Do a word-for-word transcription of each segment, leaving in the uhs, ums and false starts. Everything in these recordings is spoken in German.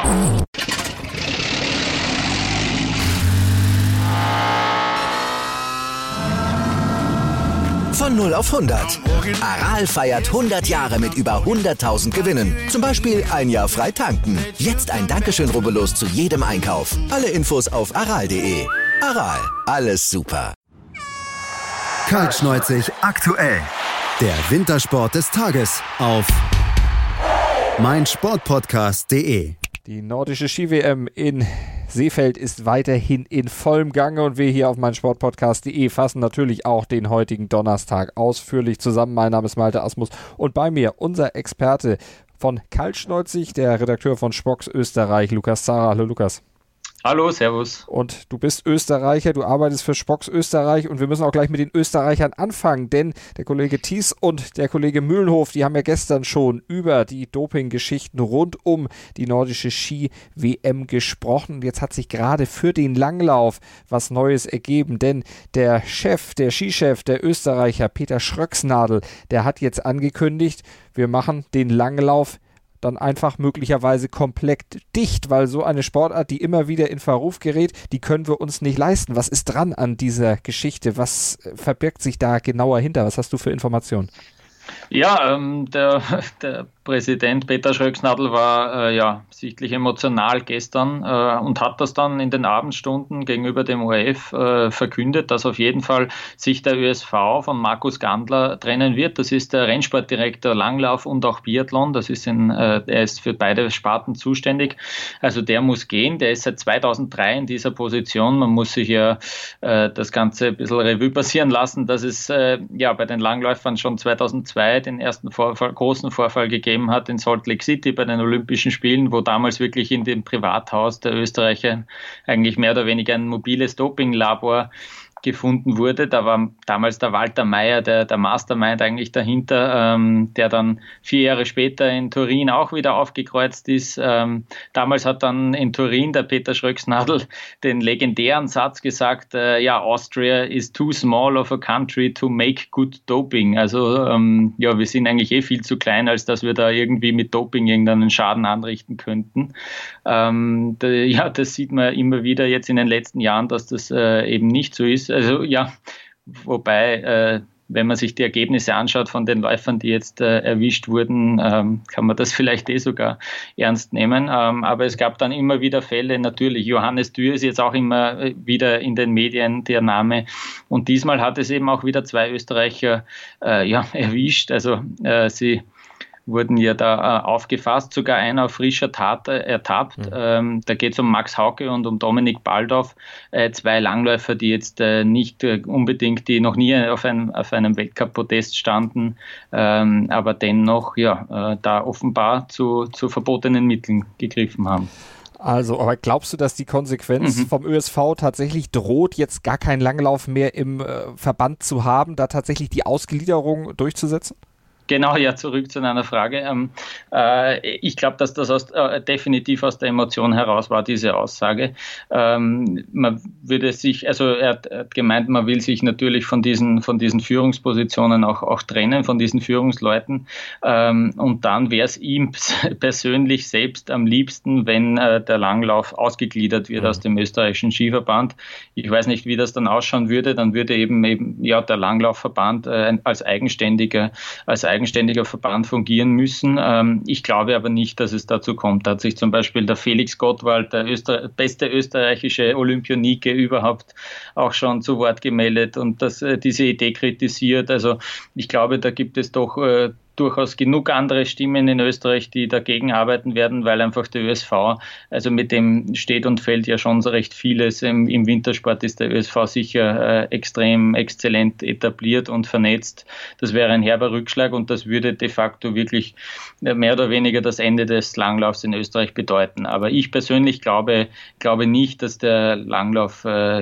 Von null auf hundert. Aral feiert hundert Jahre mit über hunderttausend Gewinnen. Zum Beispiel ein Jahr frei tanken. Jetzt ein Dankeschön, rubbellos zu jedem Einkauf. Alle Infos auf aral punkt de. Aral, alles super. Kaltschneuzig aktuell. Der Wintersport des Tages auf meinsportpodcast punkt de. Die nordische Ski-W M in Seefeld ist weiterhin in vollem Gange und wir hier auf meinsportpodcast punkt de fassen natürlich auch den heutigen Donnerstag ausführlich zusammen. Mein Name ist Malte Asmus und bei mir unser Experte von Kaltschneuzig, der Redakteur von Spox Österreich, Lukas Zara. Hallo Lukas. Hallo, servus. Und du bist Österreicher, du arbeitest für Spox Österreich und wir müssen auch gleich mit den Österreichern anfangen, denn der Kollege Thies und der Kollege Mühlenhof, die haben ja gestern schon über die Doping-Geschichten rund um die nordische Ski-W M gesprochen. Jetzt hat sich gerade für den Langlauf was Neues ergeben, denn der Chef, der Skichef der Österreicher, Peter Schröcksnadel, der hat jetzt angekündigt, wir machen den Langlauf dann einfach möglicherweise komplett dicht, weil so eine Sportart, die immer wieder in Verruf gerät, die können wir uns nicht leisten. Was ist dran an dieser Geschichte? Was verbirgt sich da genauer hinter? Was hast du für Informationen? Ja, ähm, der, der Präsident Peter Schröcksnadel war äh, ja sichtlich emotional gestern äh, und hat das dann in den Abendstunden gegenüber dem O R F äh, verkündet, dass auf jeden Fall sich der Ö S V von Markus Gandler trennen wird. Das ist der Rennsportdirektor Langlauf und auch Biathlon. Das ist ein, äh, er ist für beide Sparten zuständig. Also der muss gehen. Der ist seit zweitausenddrei in dieser Position. Man muss sich ja äh, das Ganze ein bisschen Revue passieren lassen, dass es äh, ja bei den Langläufern schon zweitausendzwei den ersten Vorfall, großen Vorfall gegeben hat in Salt Lake City bei den Olympischen Spielen, wo damals wirklich in dem Privathaus der Österreicher eigentlich mehr oder weniger ein mobiles Dopinglabor gefunden wurde. Da war damals der Walter Mayer, der, der Mastermind eigentlich dahinter, ähm, der dann vier Jahre später in Turin auch wieder aufgekreuzt ist. Ähm, damals hat dann in Turin der Peter Schröcksnadel den legendären Satz gesagt, äh, ja, Austria is too small of a country to make good doping. Also ähm, ja, wir sind eigentlich eh viel zu klein, als dass wir da irgendwie mit Doping irgendeinen Schaden anrichten könnten. Ähm, da, ja, das sieht man immer wieder jetzt in den letzten Jahren, dass das äh, eben nicht so ist. Also ja, wobei, äh, wenn man sich die Ergebnisse anschaut von den Läufern, die jetzt äh, erwischt wurden, ähm, kann man das vielleicht eh sogar ernst nehmen. Ähm, aber es gab dann immer wieder Fälle, natürlich, Johannes Dürr ist jetzt auch immer wieder in den Medien der Name. Und diesmal hat es eben auch wieder zwei Österreicher äh, ja, erwischt. Also äh, sie wurden ja da äh, aufgefasst, sogar einer auf frischer Tat äh, ertappt. Mhm. Ähm, da geht es um Max Hauke und um Dominik Baldauf, äh, zwei Langläufer, die jetzt äh, nicht äh, unbedingt, die noch nie auf einem, auf einem Weltcup-Podest standen, ähm, aber dennoch ja, äh, da offenbar zu, zu verbotenen Mitteln gegriffen haben. Also, aber glaubst du, dass die Konsequenz mhm. vom Ö S V tatsächlich droht, jetzt gar keinen Langlauf mehr im äh, Verband zu haben, da tatsächlich die Ausgliederung durchzusetzen? Genau, ja, zurück zu deiner Frage. Ähm, äh, ich glaube, dass das aus, äh, definitiv aus der Emotion heraus war, diese Aussage. Ähm, man würde sich, also er hat, er hat gemeint, man will sich natürlich von diesen, von diesen Führungspositionen auch, auch trennen, von diesen Führungsleuten. Ähm, und dann wäre es ihm persönlich selbst am liebsten, wenn äh, der Langlauf ausgegliedert wird mhm. aus dem österreichischen Skiverband. Ich weiß nicht, wie das dann ausschauen würde. Dann würde eben, eben ja, der Langlaufverband äh, als eigenständiger, als eigenständiger eigenständiger Verband fungieren müssen. Ähm, ich glaube aber nicht, dass es dazu kommt. Da hat sich zum Beispiel der Felix Gottwald, der Öster- beste österreichische Olympionike überhaupt, auch schon zu Wort gemeldet und das, äh, diese Idee kritisiert. Also ich glaube, da gibt es doch äh, durchaus genug andere Stimmen in Österreich, die dagegen arbeiten werden, weil einfach der Ö S V, also mit dem steht und fällt ja schon so recht vieles. Im, im Wintersport ist der Ö S V sicher äh, extrem exzellent etabliert und vernetzt. Das wäre ein herber Rückschlag und das würde de facto wirklich mehr oder weniger das Ende des Langlaufs in Österreich bedeuten. Aber ich persönlich glaube, glaube nicht, dass der Langlauf äh, ja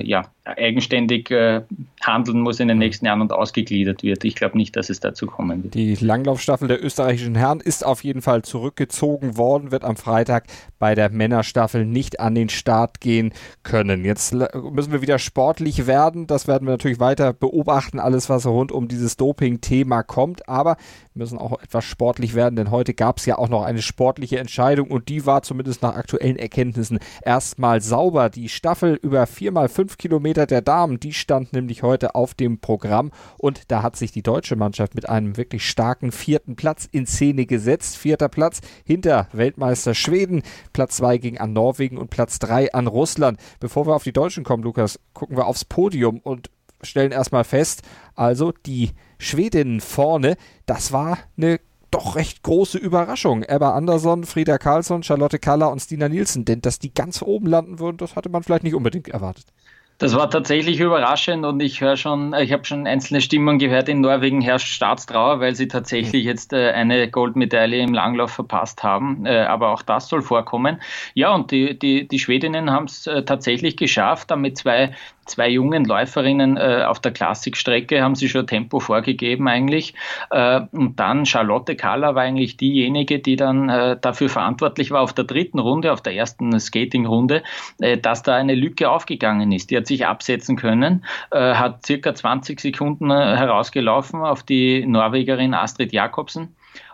eigenständig äh, handeln muss in den nächsten Jahren und ausgegliedert wird. Ich glaube nicht, dass es dazu kommen wird. Die Langlaufstaffel der österreichischen Herren ist auf jeden Fall zurückgezogen worden, wird am Freitag bei der Männerstaffel nicht an den Start gehen können. Jetzt müssen wir wieder sportlich werden. Das werden wir natürlich weiter beobachten, alles was rund um dieses Doping-Thema kommt. Aber wir müssen auch etwas sportlich werden, denn heute gab es ja auch noch eine sportliche Entscheidung und die war zumindest nach aktuellen Erkenntnissen erstmal sauber. Die Staffel über vier mal fünf Kilometer der Damen, die stand nämlich heute auf dem Programm und da hat sich die deutsche Mannschaft mit einem wirklich starken vierten Platz in Szene gesetzt. Vierter Platz hinter Weltmeister Schweden, Platz zwei ging an Norwegen und Platz drei an Russland. Bevor wir auf die Deutschen kommen, Lukas, gucken wir aufs Podium und stellen erstmal fest, also die Schwedinnen vorne, das war eine doch recht große Überraschung. Ebba Andersson, Frida Karlsson, Charlotte Kalla und Stina Nielsen, denn dass die ganz oben landen würden, das hatte man vielleicht nicht unbedingt erwartet. Das war tatsächlich überraschend und ich höre schon, ich habe schon einzelne Stimmen gehört, in Norwegen herrscht Staatstrauer, weil sie tatsächlich jetzt äh, eine Goldmedaille im Langlauf verpasst haben, äh, aber auch das soll vorkommen. Ja, und die, die, die Schwedinnen haben es äh, tatsächlich geschafft, dann mit zwei Zwei jungen Läuferinnen äh, auf der Klassikstrecke haben sie schon Tempo vorgegeben eigentlich. Äh, und dann Charlotte Kalla war eigentlich diejenige, die dann äh, dafür verantwortlich war auf der dritten Runde, auf der ersten Skating-Runde, äh, dass da eine Lücke aufgegangen ist. Die hat sich absetzen können, äh, hat circa zwanzig Sekunden äh, herausgelaufen auf die Norwegerin Astrid Jacobsen.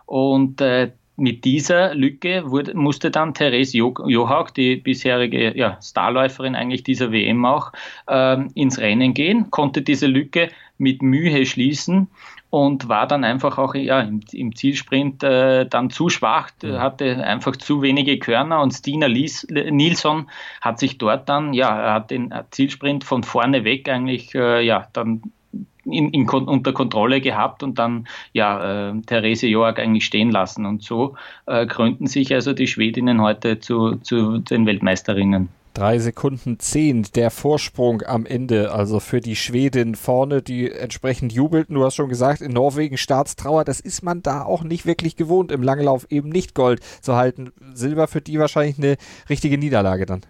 Und äh, mit dieser Lücke wurde, musste dann Therese Johaug, die bisherige ja, Starläuferin eigentlich dieser W M auch, ähm, ins Rennen gehen, konnte diese Lücke mit Mühe schließen und war dann einfach auch ja, im, im Zielsprint äh, dann zu schwach, mhm. hatte einfach zu wenige Körner und Stina Lies, Nilsson hat sich dort dann, ja, hat den Zielsprint von vorne weg eigentlich, äh, ja, dann In, in, unter Kontrolle gehabt und dann ja äh, Therese Johaug eigentlich stehen lassen. Und so äh, krönten sich also die Schwedinnen heute zu, zu den Weltmeisterinnen. Drei Sekunden zehn, der Vorsprung am Ende, also für die Schwedin vorne, die entsprechend jubelten. Du hast schon gesagt, in Norwegen Staatstrauer, das ist man da auch nicht wirklich gewohnt, im Langlauf eben nicht Gold zu halten. Silber für die wahrscheinlich eine richtige Niederlage dann.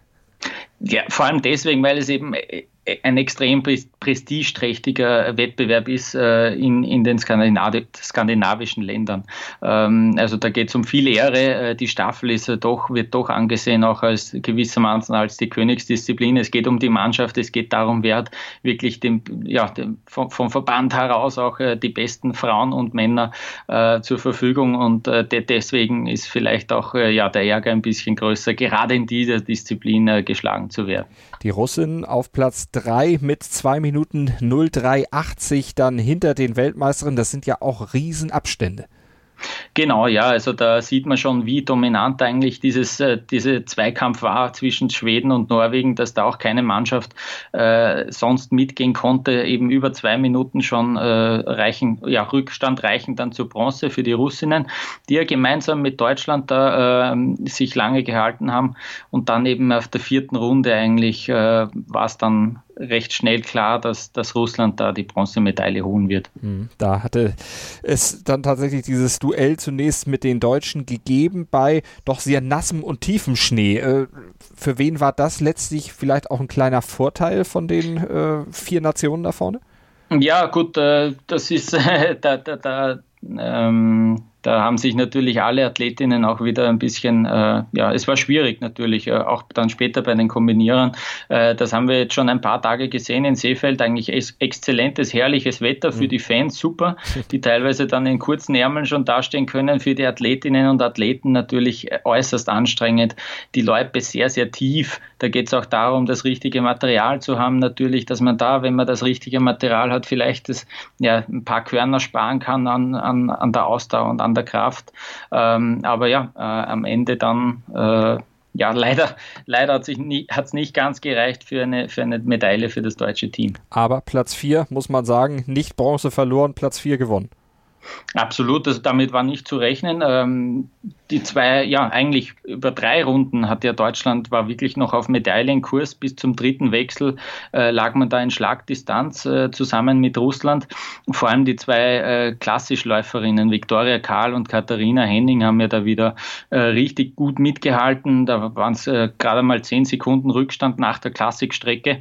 Ja, vor allem deswegen, weil es eben ein extrem prestigeträchtiger Wettbewerb ist äh, in, in den Skandinavi- skandinavischen Ländern. Ähm, also da geht es um viel Ehre. Äh, die Staffel ist äh, doch, wird doch angesehen auch als gewissermaßen als die Königsdisziplin. Es geht um die Mannschaft, es geht darum, wer hat wirklich dem, ja, dem, vom, vom Verband heraus auch äh, die besten Frauen und Männer äh, zur Verfügung und äh, de- deswegen ist vielleicht auch äh, ja, der Ärger ein bisschen größer, gerade in dieser Disziplin äh, geschlagen zu werden. Die Russin auf Platz drei mit zwei Minuten null drei achtzig dann hinter den Weltmeisterinnen. Das sind ja auch Riesenabstände. Genau, ja, also da sieht man schon, wie dominant eigentlich dieses äh, diese Zweikampf war zwischen Schweden und Norwegen, dass da auch keine Mannschaft äh, sonst mitgehen konnte, eben über zwei Minuten schon äh, reichen, ja, Rückstand reichen dann zur Bronze für die Russinnen, die ja gemeinsam mit Deutschland da äh, sich lange gehalten haben und dann eben auf der vierten Runde eigentlich äh, war es dann recht schnell klar, dass, dass Russland da die Bronzemedaille holen wird. Da hatte es dann tatsächlich dieses Duell zunächst mit den Deutschen gegeben bei doch sehr nassem und tiefem Schnee. Äh, für wen war das letztlich vielleicht auch ein kleiner Vorteil von den äh, vier Nationen da vorne? Ja, gut, äh, das ist äh, da, da, da ähm, Da haben sich natürlich alle Athletinnen auch wieder ein bisschen, äh, ja, es war schwierig natürlich, äh, auch dann später bei den Kombinierern. Äh, das haben wir jetzt schon ein paar Tage gesehen in Seefeld, eigentlich ex- exzellentes, herrliches Wetter für mhm. die Fans, super, die teilweise dann in kurzen Ärmeln schon dastehen können, für die Athletinnen und Athleten natürlich äußerst anstrengend. Die Loipe sehr, sehr tief, da geht es auch darum, das richtige Material zu haben natürlich, dass man da, wenn man das richtige Material hat, vielleicht das, ja, ein paar Körner sparen kann an, an, an der Ausdauer und an der Kraft. Ähm, aber ja, äh, am Ende dann, äh, ja, leider, leider hat es nie, nicht ganz gereicht für eine, für eine Medaille für das deutsche Team. Aber Platz vier, muss man sagen, nicht Bronze verloren, Platz vier gewonnen. Absolut, also damit war nicht zu rechnen. Ähm, die zwei, ja, eigentlich über drei Runden hat ja Deutschland, war wirklich noch auf Medaillenkurs. Bis zum dritten Wechsel äh, lag man da in Schlagdistanz äh, zusammen mit Russland. Vor allem die zwei äh, Klassischläuferinnen, Viktoria Karl und Katharina Henning, haben ja da wieder äh, richtig gut mitgehalten. Da waren es äh, gerade mal zehn Sekunden Rückstand nach der Klassikstrecke.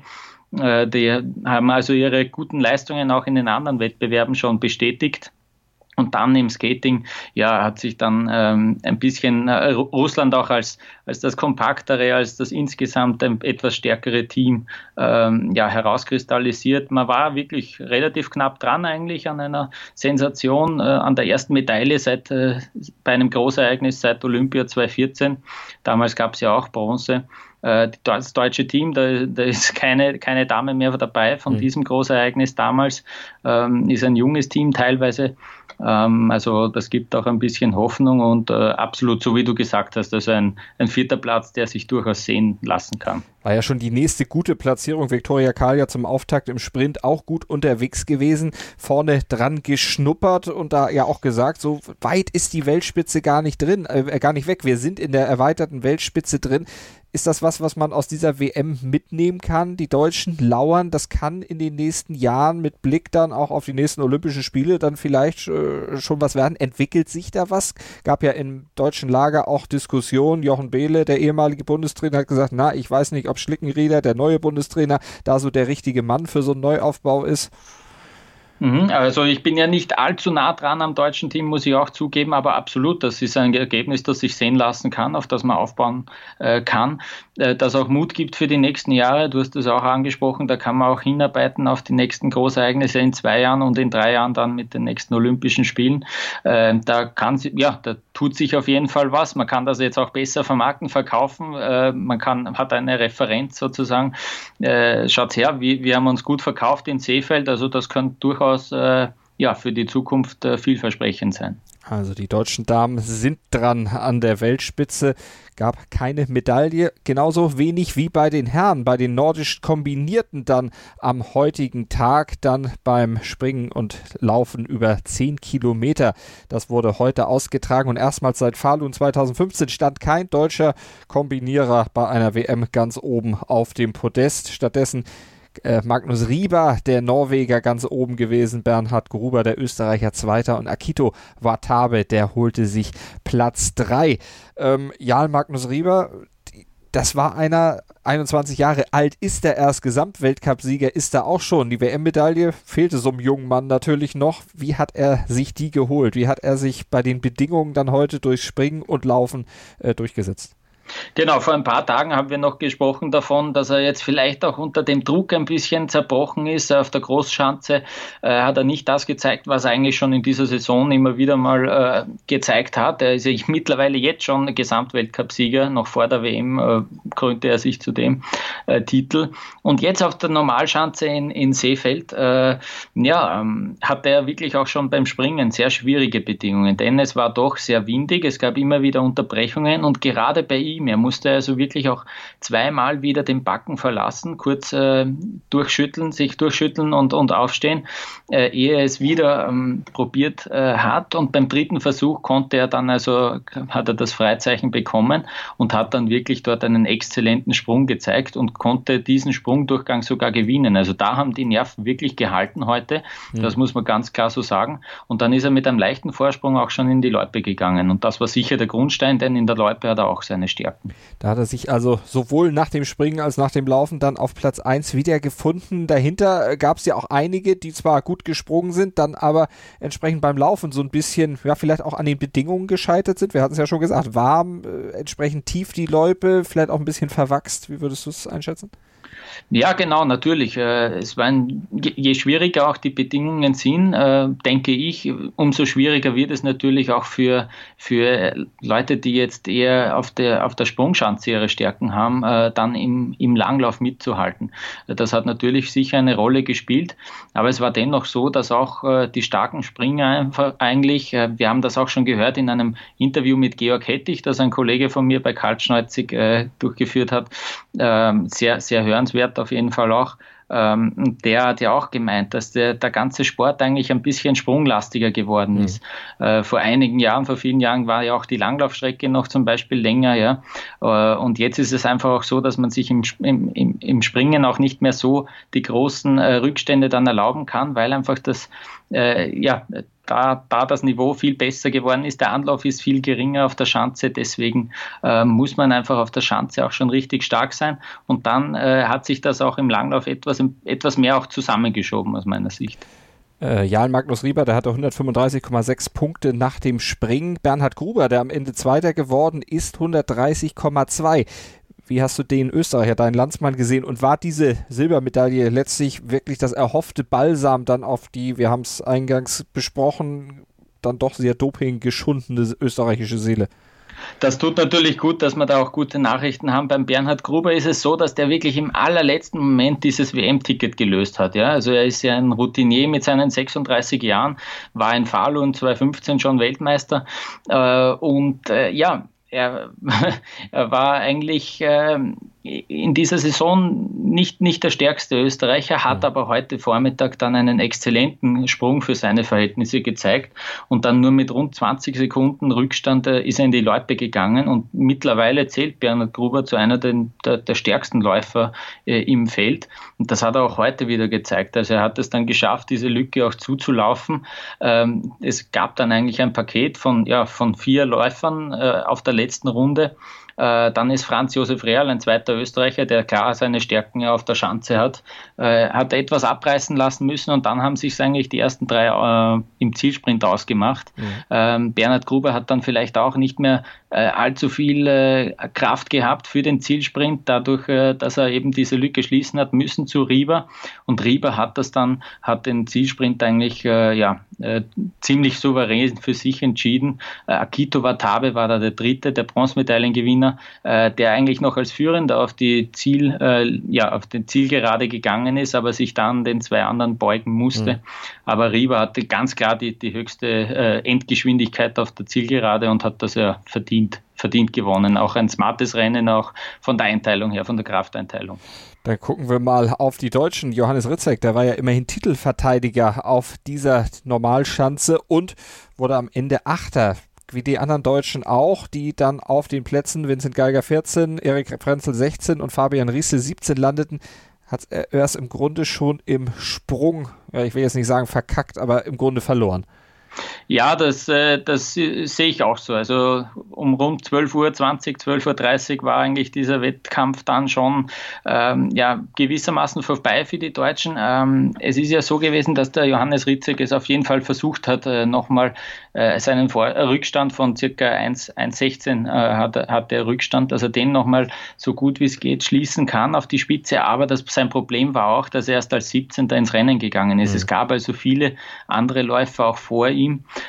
Äh, die haben also ihre guten Leistungen auch in den anderen Wettbewerben schon bestätigt. Und dann im Skating, ja, hat sich dann ähm, ein bisschen äh, Russland auch als, als das kompaktere, als das insgesamt ein etwas stärkere Team ähm, ja, herauskristallisiert. Man war wirklich relativ knapp dran eigentlich an einer Sensation, äh, an der ersten Medaille seit äh, bei einem Großereignis seit Olympia zwanzig vierzehn. Damals gab es ja auch Bronze. Das deutsche Team, da, da ist keine, keine Dame mehr dabei von mhm. diesem Großereignis damals, ähm, ist ein junges Team teilweise, ähm, also das gibt auch ein bisschen Hoffnung und äh, absolut, so wie du gesagt hast, also ein, ein vierter Platz, der sich durchaus sehen lassen kann. War ja schon die nächste gute Platzierung. Viktoria Kallja zum Auftakt im Sprint auch gut unterwegs gewesen, vorne dran geschnuppert und da ja auch gesagt, so weit ist die Weltspitze gar nicht drin, äh, gar nicht weg. Wir sind in der erweiterten Weltspitze drin. Ist das was, was man aus dieser W M mitnehmen kann? Die Deutschen lauern, das kann in den nächsten Jahren mit Blick dann auch auf die nächsten Olympischen Spiele dann vielleicht äh, schon was werden. Entwickelt sich da was? Gab ja im deutschen Lager auch Diskussionen. Jochen Behle, der ehemalige Bundestrainer, hat gesagt, na, ich weiß nicht, ob Schlickenrieder, der neue Bundestrainer, da so der richtige Mann für so einen Neuaufbau ist. Also ich bin ja nicht allzu nah dran am deutschen Team, muss ich auch zugeben, aber absolut, das ist ein Ergebnis, das sich sehen lassen kann, auf das man aufbauen äh, kann, äh, das auch Mut gibt für die nächsten Jahre. Du hast das auch angesprochen, da kann man auch hinarbeiten auf die nächsten Großereignisse in zwei Jahren und in drei Jahren dann mit den nächsten Olympischen Spielen. Äh, da kann sie, ja, da tut sich auf jeden Fall was. Man kann das jetzt auch besser vermarkten, verkaufen. Äh, man kann, hat eine Referenz sozusagen. Äh, schaut her, wir, wir haben uns gut verkauft in Seefeld, also das könnte durchaus Äh, ja, für die Zukunft äh, vielversprechend sein. Also die deutschen Damen sind dran an der Weltspitze, gab keine Medaille, genauso wenig wie bei den Herren, bei den nordisch Kombinierten dann am heutigen Tag, dann beim Springen und Laufen über zehn Kilometer. Das wurde heute ausgetragen und erstmals seit Falun zweitausendfünfzehn stand kein deutscher Kombinierer bei einer W M ganz oben auf dem Podest. Stattdessen Äh, Magnus Rieber, der Norweger, ganz oben gewesen, Bernhard Gruber, der Österreicher, Zweiter und Akito Watabe, der holte sich Platz drei. Ähm, Jarl Magnus Rieber, das war einer, einundzwanzig Jahre alt, ist er erst Gesamtweltcupsieger, ist er auch schon. Die W M-Medaille fehlte so einem jungen Mann natürlich noch. Wie hat er sich die geholt? Wie hat er sich bei den Bedingungen dann heute durch Springen und Laufen äh, durchgesetzt? Genau, vor ein paar Tagen haben wir noch gesprochen davon, dass er jetzt vielleicht auch unter dem Druck ein bisschen zerbrochen ist. Auf der Großschanze äh, hat er nicht das gezeigt, was er eigentlich schon in dieser Saison immer wieder mal äh, gezeigt hat. Er ist ja mittlerweile jetzt schon Gesamtweltcupsieger, noch vor der W M äh, krönte er sich zu dem äh, Titel. Und jetzt auf der Normalschanze in, in Seefeld, äh, ja, ähm, hatte er wirklich auch schon beim Springen sehr schwierige Bedingungen, denn es war doch sehr windig, es gab immer wieder Unterbrechungen und gerade bei ihm, er musste also wirklich auch zweimal wieder den Backen verlassen, kurz äh, durchschütteln, sich durchschütteln und, und aufstehen, äh, ehe er es wieder ähm, probiert äh, hat. Und beim dritten Versuch konnte er dann also, hat er das Freizeichen bekommen und hat dann wirklich dort einen exzellenten Sprung gezeigt und konnte diesen Sprungdurchgang sogar gewinnen. Also da haben die Nerven wirklich gehalten heute, mhm. Das muss man ganz klar so sagen. Und dann ist er mit einem leichten Vorsprung auch schon in die Loipe gegangen. Und das war sicher der Grundstein, denn in der Loipe hat er auch seine Stärken. Da hat er sich also sowohl nach dem Springen als nach dem Laufen dann auf Platz eins wiedergefunden. Dahinter gab es ja auch einige, die zwar gut gesprungen sind, dann aber entsprechend beim Laufen so ein bisschen, ja, vielleicht auch an den Bedingungen gescheitert sind. Wir hatten es ja schon gesagt, warm, äh, entsprechend tief die Loipe, vielleicht auch ein bisschen verwachst. Wie würdest du es einschätzen? Ja, genau, natürlich. Es waren, je schwieriger auch die Bedingungen sind, denke ich, umso schwieriger wird es natürlich auch für, für Leute, die jetzt eher auf der, auf der Sprungschanze ihre Stärken haben, dann im, im Langlauf mitzuhalten. Das hat natürlich sicher eine Rolle gespielt, aber es war dennoch so, dass auch die starken Springer einfach eigentlich, wir haben das auch schon gehört in einem Interview mit Georg Hettich, das ein Kollege von mir bei Kaltschneuzig durchgeführt hat, sehr, sehr hörenswert auf jeden Fall auch. Ähm, der hat ja auch gemeint, dass der, der ganze Sport eigentlich ein bisschen sprunglastiger geworden mhm. ist. Äh, vor einigen Jahren, vor vielen Jahren war ja auch die Langlaufstrecke noch zum Beispiel länger, ja. Äh, und jetzt ist es einfach auch so, dass man sich im, im, im Springen auch nicht mehr so die großen äh, Rückstände dann erlauben kann, weil einfach das, äh, ja, da, da das Niveau viel besser geworden ist. Der Anlauf ist viel geringer auf der Schanze, deswegen äh, muss man einfach auf der Schanze auch schon richtig stark sein. Und dann äh, hat sich das auch im Langlauf etwas, etwas mehr auch zusammengeschoben aus meiner Sicht. Äh, Jan Magnus Rieber, der hatte hundertfünfunddreißig Komma sechs Punkte nach dem Springen. Bernhard Gruber, der am Ende Zweiter geworden ist, hundertdreißig Komma zwei. Wie hast du den Österreicher, deinen Landsmann, gesehen? Und war diese Silbermedaille letztlich wirklich das erhoffte Balsam dann auf die, wir haben es eingangs besprochen, dann doch sehr dopinggeschundene österreichische Seele? Das tut natürlich gut, dass wir da auch gute Nachrichten haben. Beim Bernhard Gruber ist es so, dass der wirklich im allerletzten Moment dieses W M-Ticket gelöst hat. Ja? Also er ist ja ein Routinier mit seinen sechsunddreißig Jahren, war in Falun zweitausendfünfzehn schon Weltmeister äh, und äh, ja, Er, er war eigentlich äh, in dieser Saison nicht, nicht der stärkste Österreicher, hat aber heute Vormittag dann einen exzellenten Sprung für seine Verhältnisse gezeigt und dann nur mit rund zwanzig Sekunden Rückstand äh, ist er in die Loipe gegangen und mittlerweile zählt Bernhard Gruber zu einer der, der, der stärksten Läufer äh, im Feld und das hat er auch heute wieder gezeigt. Also er hat es dann geschafft, diese Lücke auch zuzulaufen. Ähm, es gab dann eigentlich ein Paket von, ja, von vier Läufern äh, auf der letzten Runde. Äh, dann ist Franz Josef Real, ein zweiter Österreicher, der klar seine Stärken ja auf der Schanze hat, äh, hat etwas abreißen lassen müssen und dann haben sich eigentlich die ersten drei äh, im Zielsprint ausgemacht. Mhm. Ähm, Bernhard Gruber hat dann vielleicht auch nicht mehr äh, allzu viel äh, Kraft gehabt für den Zielsprint, dadurch, äh, dass er eben diese Lücke schließen hat müssen zu Rieber und Rieber hat das dann, hat den Zielsprint eigentlich äh, ja, äh, ziemlich souverän für sich entschieden. Äh, Akito Watabe war da der dritte, der Bronzemedaillengewinner, äh, der eigentlich noch als Führender auf die Ziel, äh, ja, auf den Zielgerade gegangen ist, aber sich dann den zwei anderen beugen musste. Mhm. Aber Rieber hatte ganz klar die, die höchste äh, Endgeschwindigkeit auf der Zielgerade und hat das ja verdient, verdient gewonnen. Auch ein smartes Rennen, auch von der Einteilung her, von der Krafteinteilung. Dann gucken wir mal auf die Deutschen. Johannes Ritzek, der war ja immerhin Titelverteidiger auf dieser Normalschanze und wurde am Ende Achter. Wie die anderen Deutschen auch, die dann auf den Plätzen Vincent Geiger vierzehn, Erik Frenzel sechzehn und Fabian Riesel siebzehn landeten, hat er erst im Grunde schon im Sprung, ja, ich will jetzt nicht sagen verkackt, aber im Grunde verloren. Ja, das, das sehe ich auch so. Also um rund zwölf Uhr zwanzig, zwölf Uhr dreißig war eigentlich dieser Wettkampf dann schon ähm, ja, gewissermaßen vorbei für die Deutschen. Ähm, es ist ja so gewesen, dass der Johannes Ritzek es auf jeden Fall versucht hat, äh, nochmal äh, seinen Vor- äh, Rückstand von circa eins Komma sechzehn äh, hat, hat der Rückstand, dass er den nochmal so gut wie es geht schließen kann auf die Spitze. Aber das, sein Problem war auch, dass er erst als siebzehnter ins Rennen gegangen ist. Mhm. Es gab also viele andere Läufer auch vor ihm.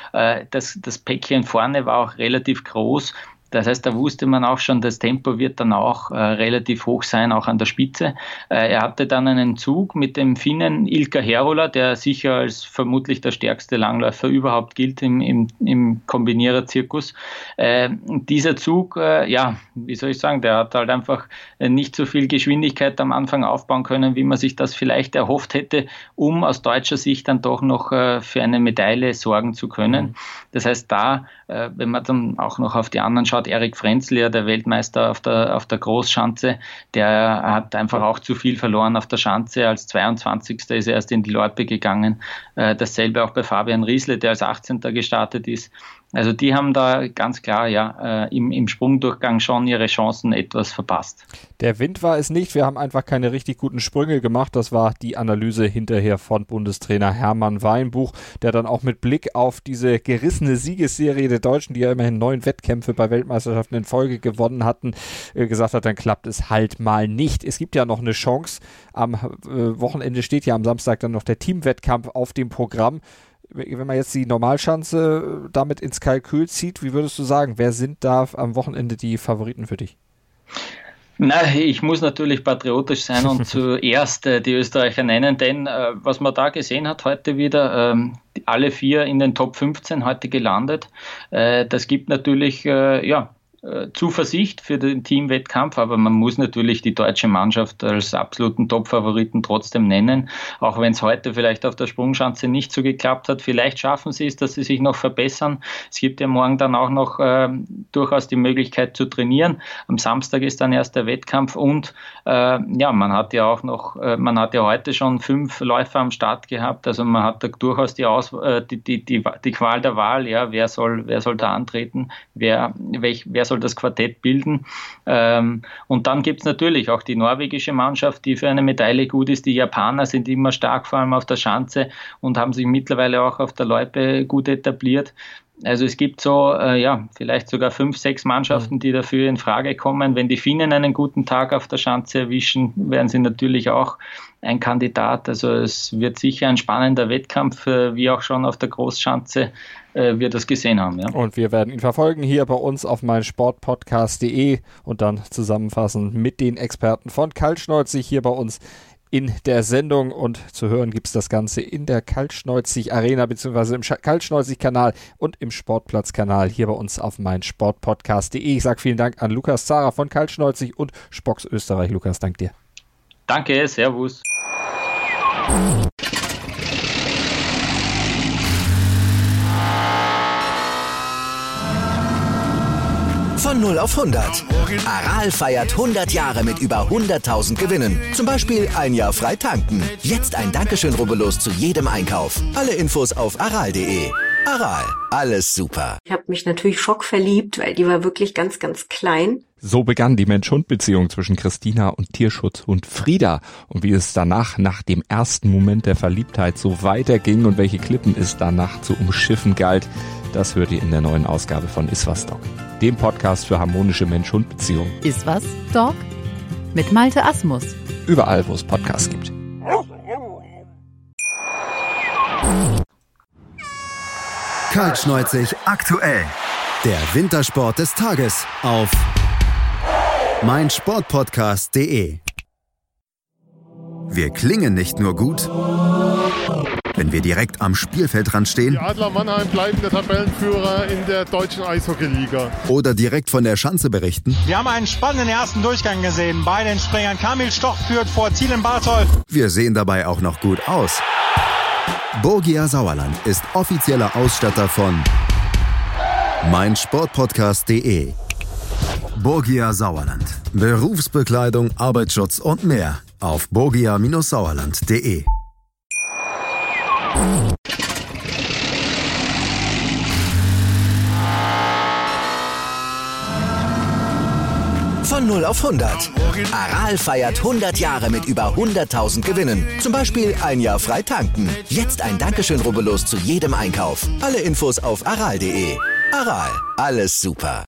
Das, das Päckchen vorne war auch relativ groß. Das heißt, da wusste man auch schon, das Tempo wird dann auch äh, relativ hoch sein, auch an der Spitze. Äh, er hatte dann einen Zug mit dem Finnen Ilkka Herola, der sicher als vermutlich der stärkste Langläufer überhaupt gilt im, im, im Kombinierer-Zirkus. Äh, dieser Zug, äh, ja, wie soll ich sagen, der hat halt einfach nicht so viel Geschwindigkeit am Anfang aufbauen können, wie man sich das vielleicht erhofft hätte, um aus deutscher Sicht dann doch noch äh, für eine Medaille sorgen zu können. Mhm. Das heißt, da, äh, wenn man dann auch noch auf die anderen schaut, Erik Frenzel, ja, der Weltmeister auf der, auf der Großschanze, der hat einfach auch zu viel verloren auf der Schanze. Als zweiundzwanzigster ist er erst in die Loipe gegangen. Äh, dasselbe auch bei Fabian Riesle, der als achtzehnter gestartet ist. Also die haben da ganz klar ja äh, im, im Sprungdurchgang schon ihre Chancen etwas verpasst. Der Wind war es nicht, wir haben einfach keine richtig guten Sprünge gemacht. Das war die Analyse hinterher von Bundestrainer Hermann Weinbuch, der dann auch mit Blick auf diese gerissene Siegesserie der Deutschen, die ja immerhin neun Wettkämpfe bei Weltmeisterschaften in Folge gewonnen hatten, äh, gesagt hat, dann klappt es halt mal nicht. Es gibt ja noch eine Chance. Am äh, Wochenende steht ja am Samstag dann noch der Teamwettkampf auf dem Programm. Wenn man jetzt die Normalschanze damit ins Kalkül zieht, wie würdest du sagen, wer sind da am Wochenende die Favoriten für dich? Na, ich muss natürlich patriotisch sein und zuerst äh, die Österreicher nennen, denn äh, was man da gesehen hat heute wieder, ähm, alle vier in den Top fünfzehn heute gelandet, äh, das gibt natürlich, äh, ja, äh, Zuversicht für den Teamwettkampf, aber man muss natürlich die deutsche Mannschaft als absoluten Top-Favoriten trotzdem nennen, auch wenn es heute vielleicht auf der Sprungschanze nicht so geklappt hat. Vielleicht schaffen sie es, dass sie sich noch verbessern. Es gibt ja morgen dann auch noch äh, durchaus die Möglichkeit zu trainieren. Am Samstag ist dann erst der Wettkampf und äh, ja, man hat ja auch noch, äh, man hat ja heute schon fünf Läufer am Start gehabt, also man hat da durchaus die, Aus, äh, die, die, die, die Qual der Wahl, ja, wer soll, wer soll da antreten, wer, welch, wer soll das Quartett bilden. Ähm, und dann gibt es natürlich auch die norwegische Mannschaft, die für eine Medaille gut ist. Die Japaner sind immer stark, vor allem auf der Schanze, und haben sich mittlerweile auch auf der Loipe gut etabliert. Also es gibt so, äh, ja, vielleicht sogar fünf, sechs Mannschaften, die dafür in Frage kommen. Wenn die Finnen einen guten Tag auf der Schanze erwischen, wären sie natürlich auch ein Kandidat. Also es wird sicher ein spannender Wettkampf, äh, wie auch schon auf der Großschanze äh, wir das gesehen haben. Ja. Und wir werden ihn verfolgen hier bei uns auf meinsportpodcast punkt de und dann zusammenfassen mit den Experten von Kaltschneuzig hier bei uns in der Sendung, und zu hören gibt es das Ganze in der Kaltschneuzig Arena bzw. im Kaltschneuzig-Kanal und im Sportplatz-Kanal hier bei uns auf meinsportpodcast punkt de. Ich sage vielen Dank an Lukas Zahrer von Kaltschneuzig und Spox Österreich. Lukas, dank dir. Danke, servus. Von null auf hundert. Aral feiert hundert Jahre mit über hunderttausend Gewinnen. Zum Beispiel ein Jahr frei tanken. Jetzt ein Dankeschön, rubbellos zu jedem Einkauf. Alle Infos auf aral punkt de. Aral, alles super. Ich habe mich natürlich schockverliebt, weil die war wirklich ganz, ganz klein. So begann die Mensch-Hund-Beziehung zwischen Christina und Tierschutzhund Frieda. Und wie es danach, nach dem ersten Moment der Verliebtheit, so weiterging und welche Klippen es danach zu umschiffen galt, das hört ihr in der neuen Ausgabe von Iswas Dog, dem Podcast für harmonische Mensch-Hund-Beziehungen. Iswas Dog mit Malte Asmus. Überall, wo es Podcasts gibt. Kaltschneuzig aktuell. Der Wintersport des Tages auf meinsportpodcast punkt de. Wir klingen nicht nur gut, wenn wir direkt am Spielfeldrand stehen. Die Adler Mannheim bleiben der Tabellenführer in der deutschen Eishockeyliga. Oder direkt von der Schanze berichten. Wir haben einen spannenden ersten Durchgang gesehen. Bei den Springern Kamil Stoch führt vor Ziel in Bartol. Wir sehen dabei auch noch gut aus. Borgia Sauerland ist offizieller Ausstatter von meinsportpodcast punkt de. Borgia Sauerland. Berufsbekleidung, Arbeitsschutz und mehr auf borgia Sauerland punkt de. Von null auf hundert. Aral feiert hundert Jahre mit über hunderttausend Gewinnen. Zum Beispiel ein Jahr frei tanken. Jetzt ein Dankeschön, rubbellos zu jedem Einkauf. Alle Infos auf aral punkt de. Aral, alles super.